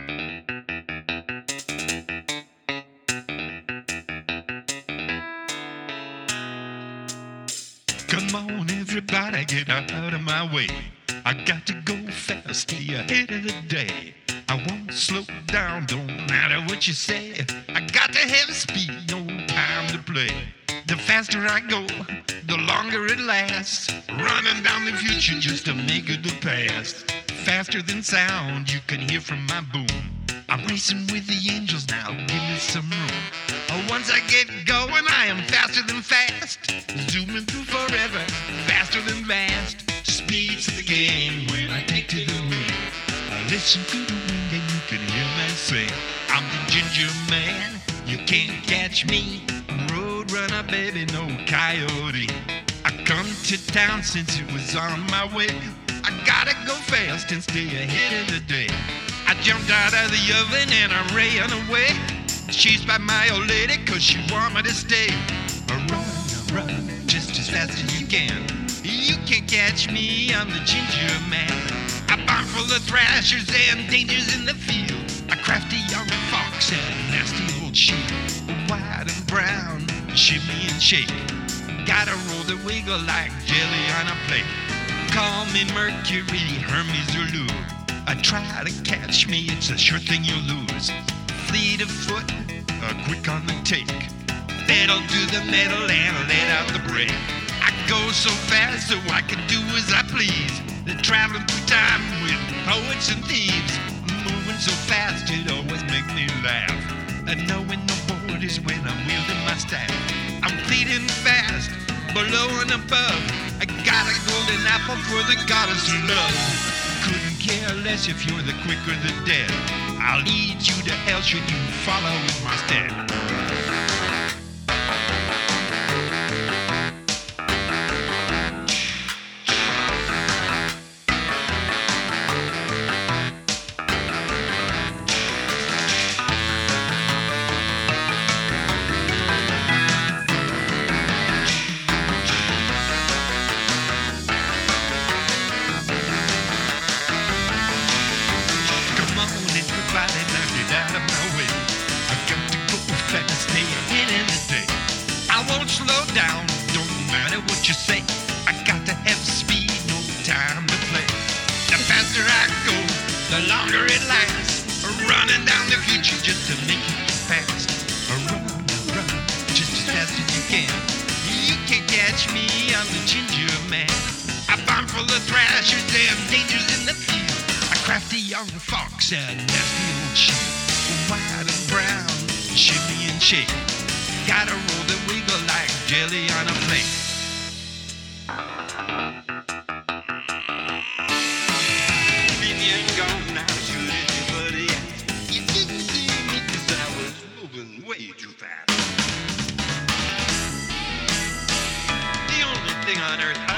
Come on, everybody, get out of my way. I got to go fast, stay ahead of the day. I won't slow down, don't matter what you say. I got to have speed, no time to play. The faster I go, the longer it lasts. Running down the future just to make it the past. Faster than sound, you can hear from my boom. I'm racing with the angels now, give me some room. Once I get going, I am faster than fast. Zooming through forever, faster than vast. Speed's the game when I take to the wind. I listen to the wind and you can hear me sing. I'm the ginger man, you can't catch me. Road runner, baby, no coyote. I come to town since it was on my way. I gotta go fast and stay ahead of the day. I jumped out of the oven and I ran away. Chased by my old lady cause she want me to stay. Run, just as fast as you can. You can't catch me, I'm the ginger man. A barn full of thrashers and dangers in the field. A crafty young fox and a nasty old sheep. White and brown, shimmy and shake. Gotta roll the wiggle like jelly on a plate. Call me Mercury, Hermes or Lou. Try to catch me, it's a sure thing you'll lose. Fleet of foot, quick on the take. Pedal to the metal and let out the brake. I go so fast so I can do as I please. They're traveling through time with poets and thieves. Moving so fast it always makes me laugh. And knowing no borders when I'm wielding my staff. I'm fleeting fast, below and above. I got a golden apple for the goddess of love. Couldn't care less if you're the quick or the dead. I'll lead you to hell should you follow in my stead. Slow down, don't matter what you say. I got to have speed, no time to play. The faster I go, the longer it lasts. Running down the future just to make it fast. Run, just as fast as you can. You can't catch me, I'm the ginger man. A barn full of thrashers and dangers in the field. A crafty young fox and nasty old sheep. White and brown, shimmy and shake. Gotta roll the wiggle like jelly on a plate. Baby, I'm gone now, shoot at you, buddy. You didn't see me 'cause I was moving way too fast. The only thing on earth